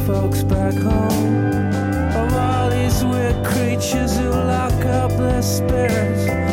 folks back home, of all these weird creatures who lock up their spirits